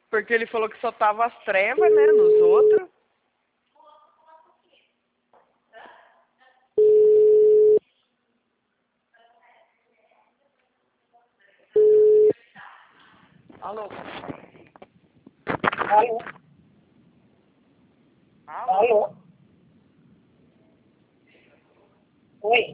Porque ele falou que só tava as trevas, né, nos outros. Alô? Alô? Alô? Alô? Oi?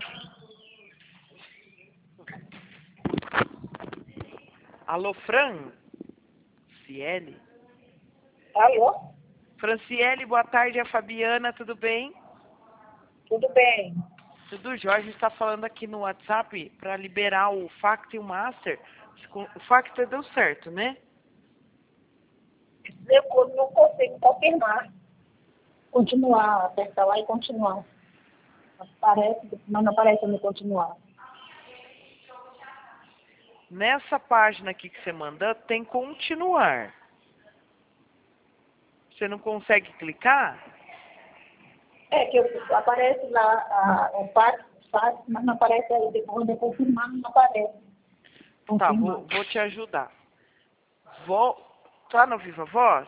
Alô, Fran? Ciele? Alô? Franciele, boa tarde, é a Fabiana, tudo bem? Tudo bem? Tudo jóia, a gente está falando aqui no WhatsApp para liberar o FACT e o Master. O FACT deu certo, né? Eu não consigo confirmar. Continuar, apertar lá e continuar. Aparece, mas não aparece no continuar. Nessa página aqui que você manda, tem continuar. Você não consegue clicar? É que aparece lá o fax, mas não aparece aí. Depois de confirmar, não aparece. Tá, Confirmar. vou te ajudar. Tá no Viva Voz?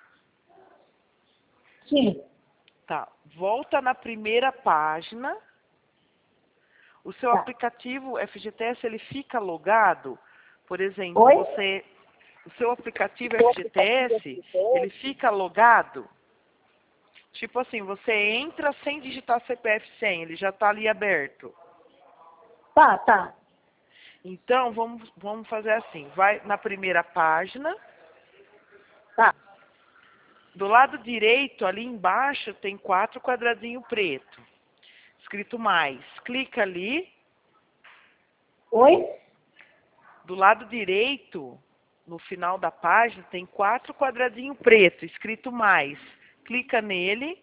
Sim. Tá, volta na primeira página. O seu Tá. aplicativo FGTS, ele fica logado? Por exemplo, Oi? o seu aplicativo FGTS, ele fica logado? Tipo assim, você entra sem digitar CPF 100, ele já está ali aberto. Tá. Então, vamos fazer assim. Vai na primeira página. Tá. Do lado direito, ali embaixo, tem 4 quadradinhos preto. Escrito mais. Clica ali. Oi? Do lado direito, no final da página, tem 4 quadradinhos preto, escrito mais. Clica nele.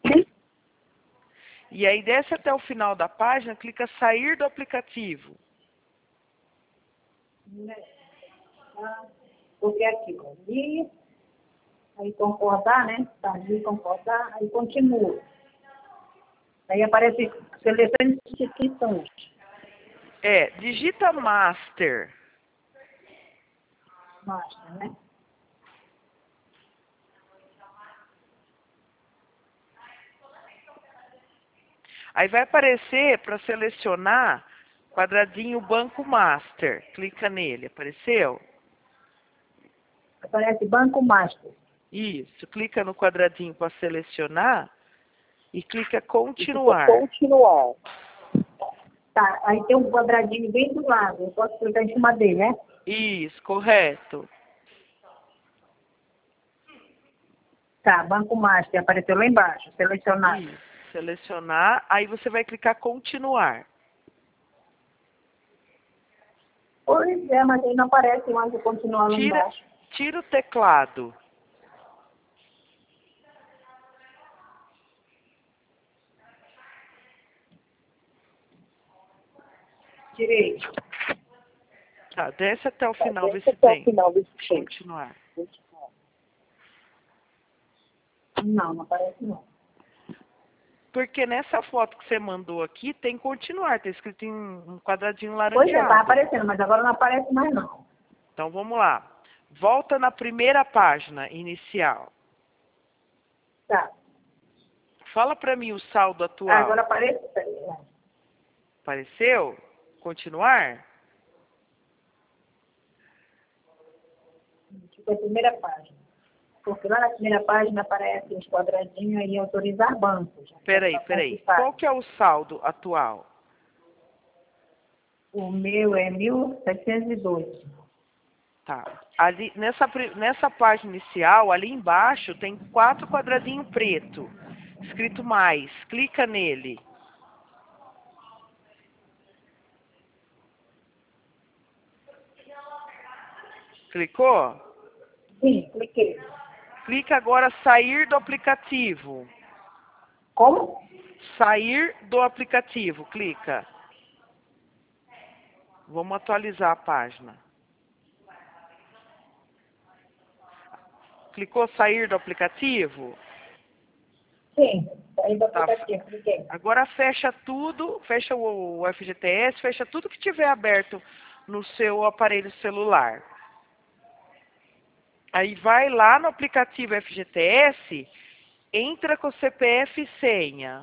E aí desce até o final da página, clica sair do aplicativo. Porque aqui, ali, aí concordar, né? Tá ali, concordar, aí continua. Aí aparece seleção de instituições. Digita Master. Mostra, né? Aí vai aparecer para selecionar quadradinho Banco Master. Clica nele. Apareceu? Aparece Banco Master. Isso. Clica no quadradinho para selecionar e clica E fica continuar. continuar. Tá, aí tem um quadradinho bem do lado. Eu posso clicar em cima dele, né? Isso, correto. Tá, Banco Master. Apareceu lá embaixo. Selecionar. Isso. Selecionar, aí você vai clicar continuar. Pois é, mas aí não aparece mais o continuar lá embaixo. Tira o teclado. Tirei. Tá, desce até o final, vê Desce se até o tem. final desse tempo. Continuar. Não aparece não. Porque nessa foto que você mandou aqui, tem continuar, tá escrito em um quadradinho Pois é, tá laranjado. aparecendo, mas agora não aparece mais não. Então vamos lá. Volta na primeira página inicial. Tá. Fala para mim o saldo atual. Agora aparece. Peraí. Apareceu? Continuar? Tipo, a primeira página. Porque lá na primeira página aparece os quadradinhos aí, autorizar bancos. Peraí. Qual que é o saldo atual? O meu é 1.702. Tá. Ali, nessa página inicial, ali embaixo, tem 4 quadradinhos preto. Escrito mais. Clica nele. Clicou? Sim, cliquei. Clica agora sair do aplicativo. Como? Sair do aplicativo. Clica. Vamos atualizar a página. Clicou sair do aplicativo? Sim, saí do Tá. aplicativo, cliquei. Agora fecha tudo, fecha o FGTS, fecha tudo que tiver aberto no seu aparelho celular. Aí vai lá no aplicativo FGTS, entra com o CPF e senha.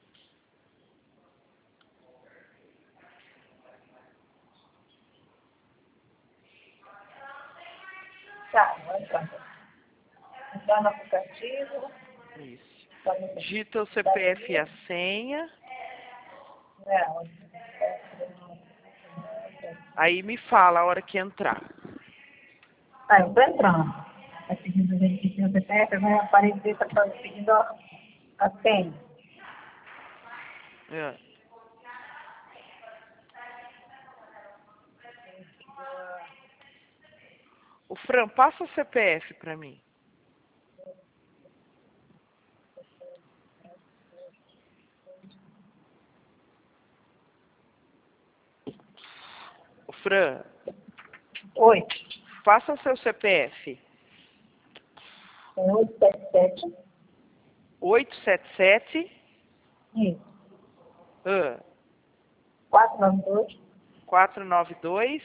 Tá, vai entrar. Entrar no aplicativo. Isso. Tá no- Digita o CPF e a senha. É, Aí me fala a hora que entrar. tá, eu tô entrando. Vai pedindo o registro no CPF, vai aparecer pedindo a senha. É. O Fran, passa o CPF para mim. O Fran, Oi. passa o seu CPF. 877. 877 Isso. ah, 492. 492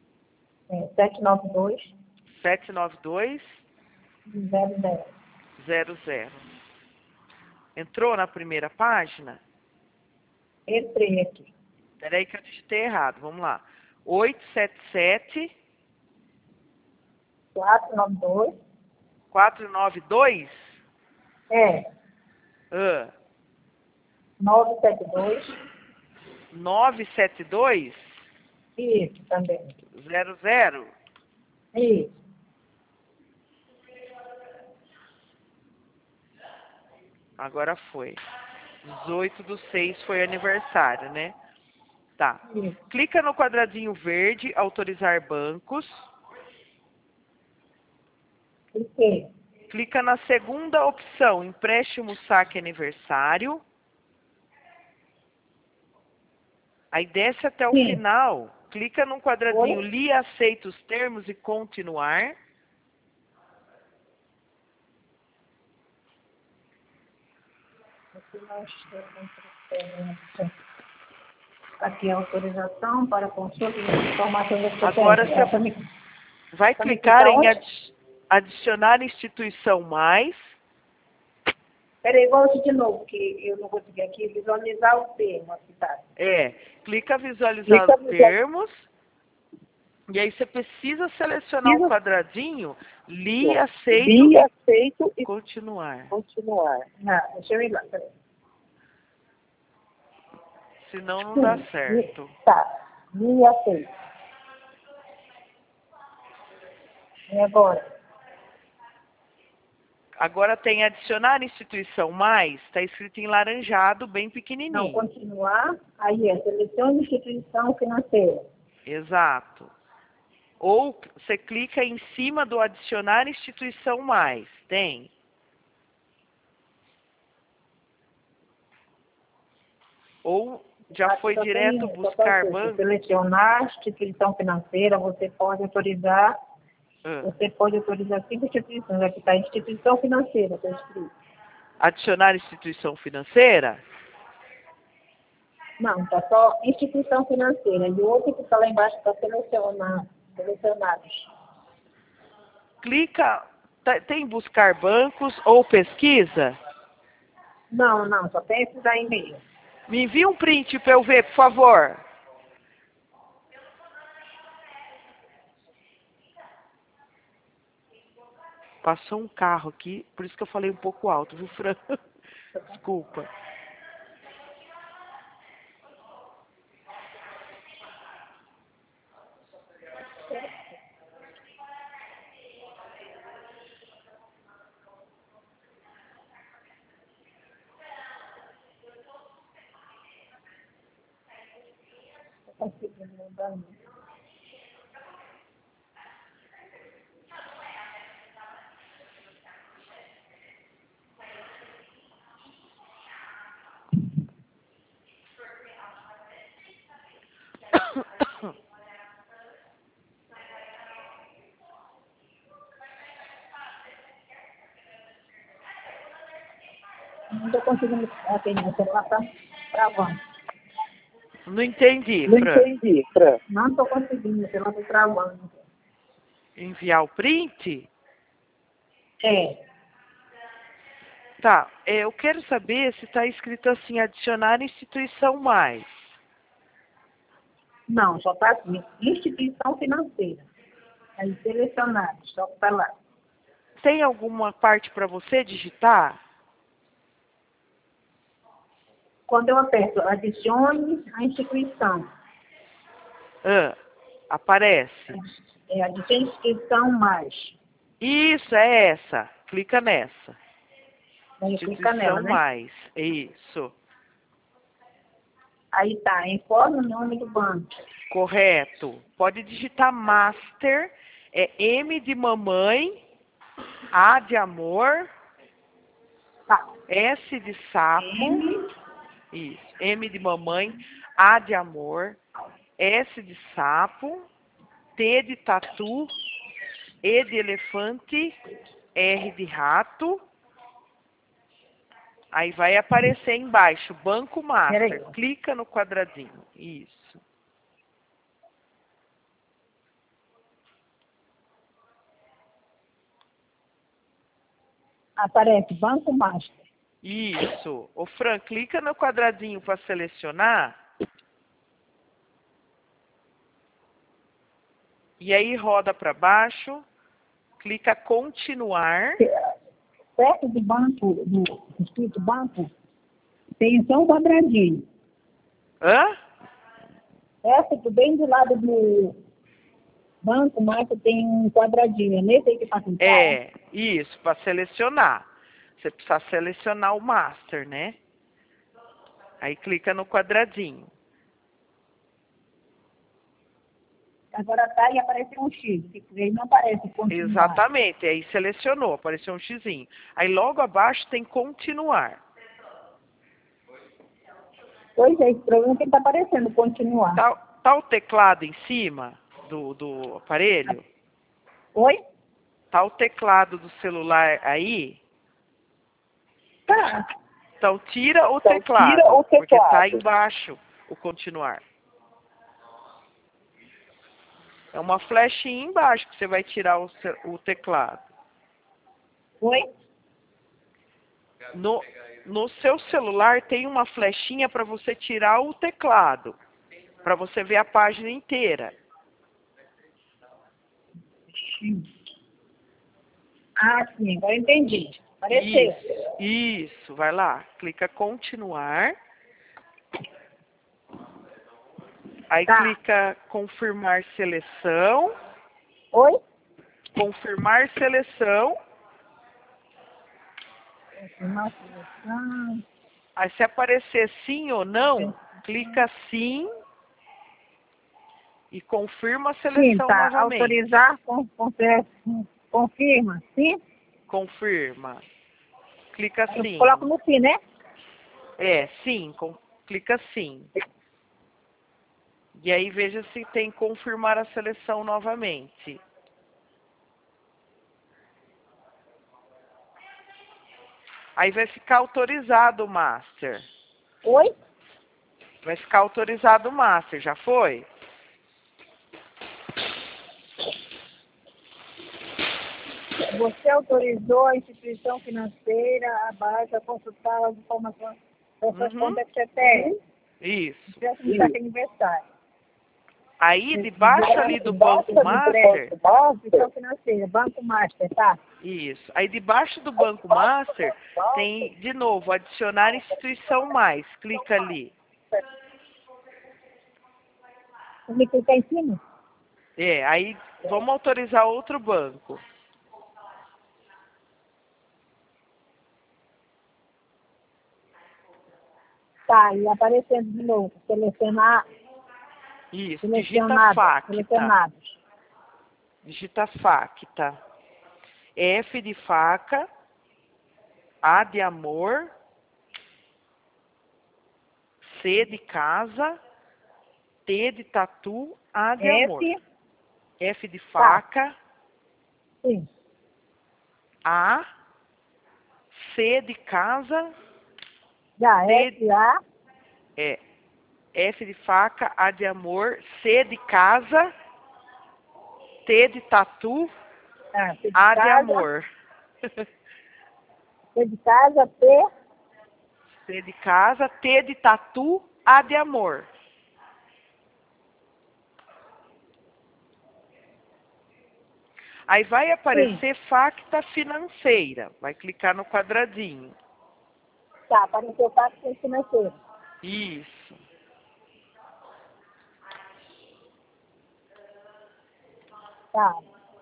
792. 792 00. 00. Entrou na primeira página? Entrei aqui. Peraí que eu digitei errado. Vamos lá. 877 492. 492 É. ah, 972. 972 Isso também. 00. Isso. Agora foi. 18/6 foi aniversário, né? Tá. Isso. Clica no quadradinho verde, autorizar bancos. Cliquei. Clica na segunda opção, empréstimo saque aniversário. Aí desce até o Sim. final. Clica no quadradinho, Oi? li, aceita os termos e continuar. Aqui nós temos aqui a autorização para consulta de informações da Agora CPF. você vai Também clicar clicar em onde? adicionar instituição mais. Peraí, volte de novo, que eu não consegui aqui visualizar o termo aqui, tá? Clica visualizar os termos. E aí você precisa selecionar o quadradinho, li, aceito e continuar. Ah, deixa eu ir lá, peraí. Senão não dá certo. Tá, me aceito. E agora? Agora tem adicionar instituição mais, está escrito em laranjado, bem Não, pequenininho. continuar. Aí selecione instituição financeira. Exato. Ou você clica em cima do adicionar instituição mais. Tem. Ou já foi Só direto tem- só buscar tem banco. selecionar instituição financeira, você pode autorizar. Ah. Você pode autorizar 5 instituições. Aqui está instituição financeira, está escrito. Adicionar instituição financeira? Não, está só instituição financeira. E o outro que está lá embaixo está selecionados. Clica, tem buscar bancos ou pesquisa? Não, só tem esses aí mesmo. Me envia um print para eu ver, por favor. Passou um carro aqui, por isso que eu falei um pouco alto, viu, Fran? Desculpa. Não conseguindo mudar, não. Não estou conseguindo atender, o celular está travando. Não entendi, Fran. Não estou conseguindo, o celular está travando. Enviar o print? É. Tá, eu quero saber se está escrito assim, adicionar instituição mais. Não, só está assim, instituição financeira. Aí selecionado, só está lá. Tem alguma parte para você digitar? Quando eu aperto adicione a instituição, Aparece. adicione instituição mais. Isso, é essa. Clica nessa. Aí clica nela, Instituição né? mais. Isso. Aí tá, informe o nome do banco. Correto. Pode digitar Master. É M de mamãe, A de amor, Tá. S de sapo. M, Isso. M de mamãe, A de amor, S de sapo, T de tatu, E de elefante, R de rato. Aí vai aparecer embaixo, Banco Master. Peraí. Clica no quadradinho. Isso. aparece Banco Master. Isso. Ô Fran, clica no quadradinho para selecionar. E aí roda para baixo. Clica continuar. Perto do banco, do escrito banco, tem só um quadradinho. Hã? Perto, bem do lado do Banco Master tem um quadradinho. É nesse aí que está com É, isso, para selecionar. Você precisa selecionar o Master, né? Aí clica no quadradinho. Agora tá e apareceu um X. Ele não aparece continuar. Exatamente, aí selecionou, apareceu um xizinho. Aí logo abaixo tem continuar. Pois é, esse problema que está aparecendo, continuar. Tá o teclado em cima do aparelho? Oi? Tá o teclado do celular aí? Tá. Então tira o teclado, porque tá embaixo o continuar. É uma flechinha embaixo que você vai tirar o teclado. Oi? No seu celular tem uma flechinha para você tirar o teclado, para você ver a página inteira. Ah, sim, agora entendi. Apareceu. Isso, vai lá, clica continuar. Aí Tá. clica confirmar seleção. Oi? Confirmar seleção. Confirmar seleção. Aí se aparecer sim ou não, clica sim e confirma a Sim, seleção tá. novamente. Autorizar, confirma. Sim? Confirma. Clica Eu sim. coloco no sim, né? Sim, clica sim. E aí veja se tem confirmar a seleção novamente. Aí vai ficar autorizado o Master. Oi? Vai ficar autorizado o Master, já foi? Você autorizou a instituição financeira abaixo a consultar as informações das suas contas CPF. Isso. De aniversário. Aí, debaixo ali do Banco Master, instituição financeira, Banco Master, tá? isso. Aí, debaixo do Banco Master, tem, de novo, adicionar instituição mais. Clica ali. Você clicar em cima? Aí, vamos autorizar outro banco. Tá, e aparecendo de novo. Selecionar. Isso, digita FACTA. Selecionados. Digita FACTA. F de faca, A de amor, C de casa, T de tatu, A de amor. F de faca, Sim. A, C de casa, Já, S-A. F de faca, A de amor, C de casa, T de tatu, A de amor. C de casa, T. C de casa, T de tatu, A de amor. Aí vai aparecer facta financeira. Vai clicar no quadradinho. Tá, apareceu o facto financeiro. Isso. Tá.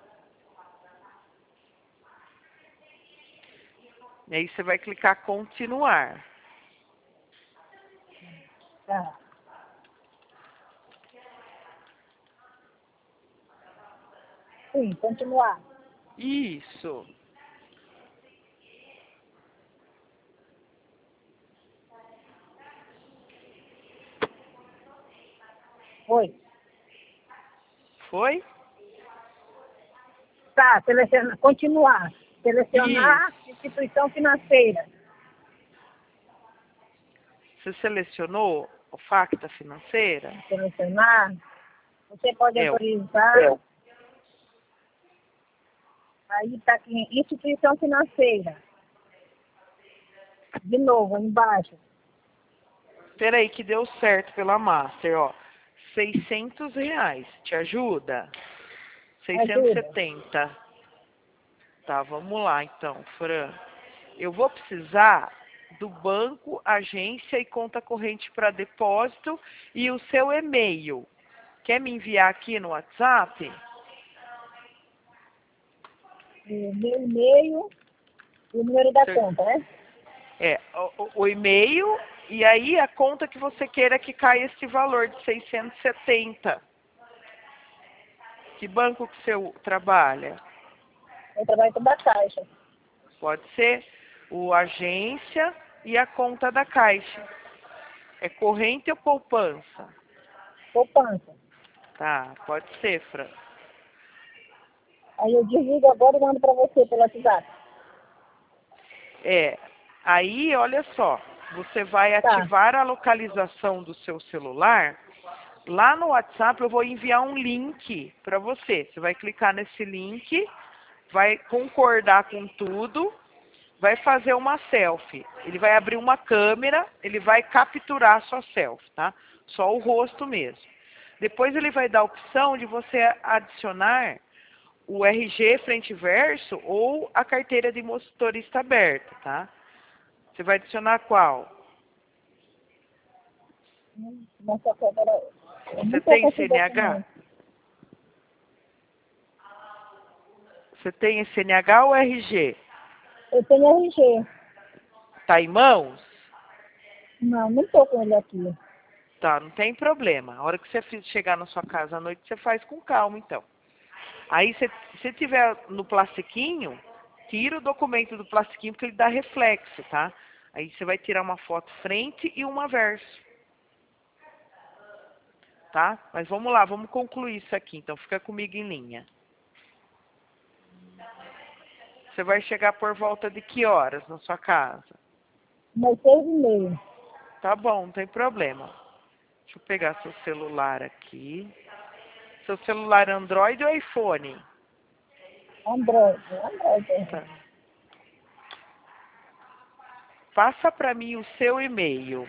E aí você vai clicar continuar. Tá. Sim, continuar. Isso. Oi. Foi? Tá, continuar. Selecionar instituição financeira. Você selecionou o facta financeira? Selecionar. Você pode É. autorizar. Aí está aqui, instituição financeira. De novo, aí embaixo. Espera aí que deu certo pela Master, ó. R$ 600. Te ajuda? 670. Tá, vamos lá então, Fran. Eu vou precisar do banco, agência e conta corrente para depósito e o seu e-mail. Quer me enviar aqui no WhatsApp? O meu e-mail e o número da conta, né? É, o e-mail e aí a conta que você queira que caia esse valor de 670. Que banco que você trabalha? Eu trabalho com a Caixa. Pode ser o agência e a conta da Caixa. É corrente ou poupança? Poupança. Tá, pode ser, Fran. Aí eu desligo agora e mando para você pelo WhatsApp. É, aí olha só, você vai Tá. ativar a localização do seu celular. Lá no WhatsApp eu vou enviar um link para você. Você vai clicar nesse link, vai concordar com tudo, vai fazer uma selfie. Ele vai abrir uma câmera, ele vai capturar a sua selfie, tá? Só o rosto mesmo. Depois ele vai dar a opção de você adicionar o RG frente e verso ou a carteira de motorista aberta, tá? Você vai adicionar qual? Nossa, agora, eu Você não tô com tem esse CNH? documento. Você tem CNH ou RG? Eu tenho RG. Tá em mãos? Não, não tô com ele aqui. Tá, não tem problema. A hora que você chegar na sua casa à noite, você faz com calma, então. Aí, se tiver no plastiquinho, tira o documento do plastiquinho, porque ele dá reflexo, tá? Aí você vai tirar uma foto frente e uma verso. Tá? Mas vamos lá, vamos concluir isso aqui. Então, fica comigo em linha. Você vai chegar por volta de que horas na sua casa? Mas 6h30. Tá bom, não tem problema. Deixa eu pegar seu celular aqui. Seu celular é Android ou iPhone? Android. Tá. Passa para mim o seu e-mail.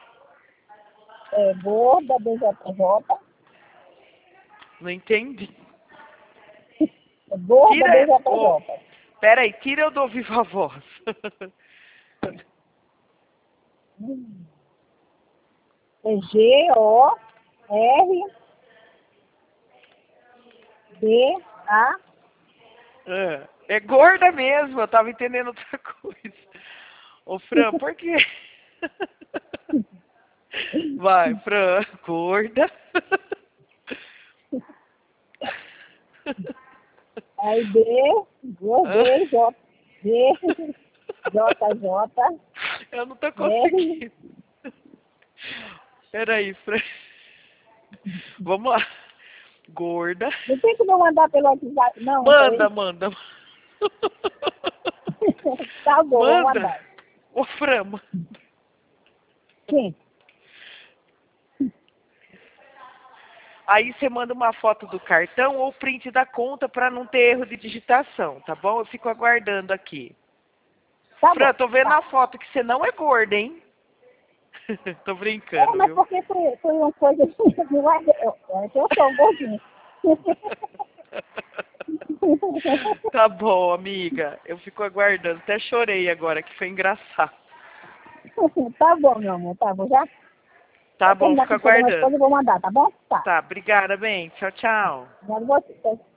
É gorda, BJJ. Não entendi. É gorda, Tira. Oh, BJJ. peraí, tira eu do viva voz. É GORDA. É gorda mesmo, eu tava entendendo outra coisa. Ô, Fran, por quê? Vai, Fran, gorda. Aí JJ. Eu não tô conseguindo. Peraí, Fran. Vamos lá. Gorda. Não tem como eu mandar pelo WhatsApp, não. Manda, manda. Tá bom, vou Manda. mandar. Ô, Fran, manda. Sim. Aí você manda uma foto do cartão ou print da conta para não ter erro de digitação, tá bom? Eu fico aguardando aqui. Tá Fran, bom. tô vendo Tá. na foto que você não é gorda, hein? Tô É, brincando, mas viu? porque foi uma coisa assim, não é que eu sou gordinha. Tá bom, amiga. Eu fico aguardando. Até chorei agora, que foi engraçado. Tá bom, meu amor, tá bom. Já Tá bom, terminar fico com todas as coisas, aguardando. eu vou mandar, tá bom? Tá. Tá, obrigada, bem. Tchau, tchau. Obrigado a você.